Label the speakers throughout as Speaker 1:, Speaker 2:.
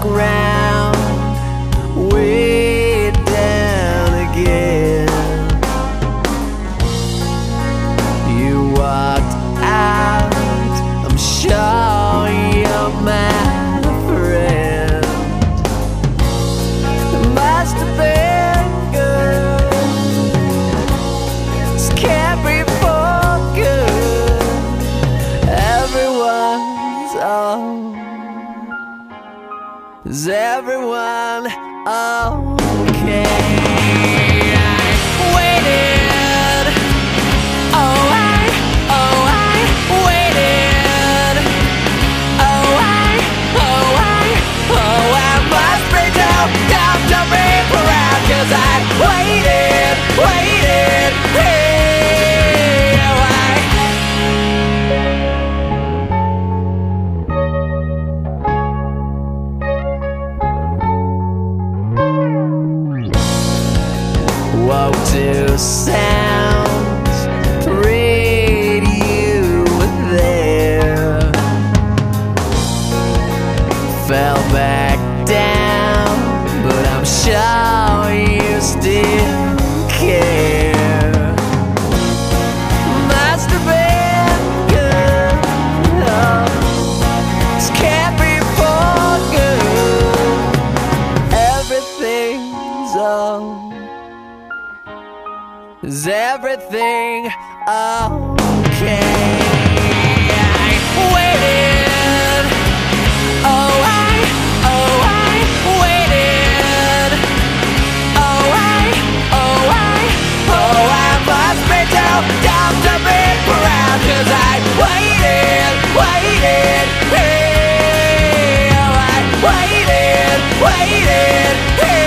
Speaker 1: ground, way down again. You walked out, I'm sure you're my friend. It must have been good, this can't be for good. Everyone's on. Is everyone okay? I waited. Oh, I waited. Oh, I must be too dumb to be proud, 'cause I waited. Hey, oh, woke to sounds, prayed you were there. Fell back down, but I'm sure you still care. Must have been good, oh, this can't be for good. Everything's on. Is everything okay? I waited. Oh, I waited. Oh, I must be too dumb to be proud, 'cause I waited. Hey, oh, I waited. Hey.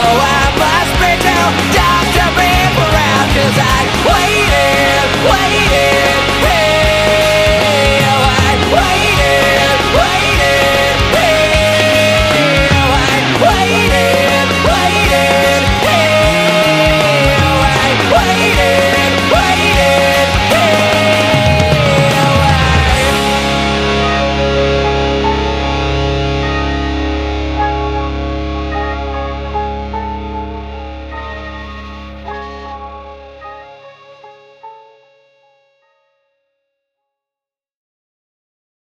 Speaker 1: Waited.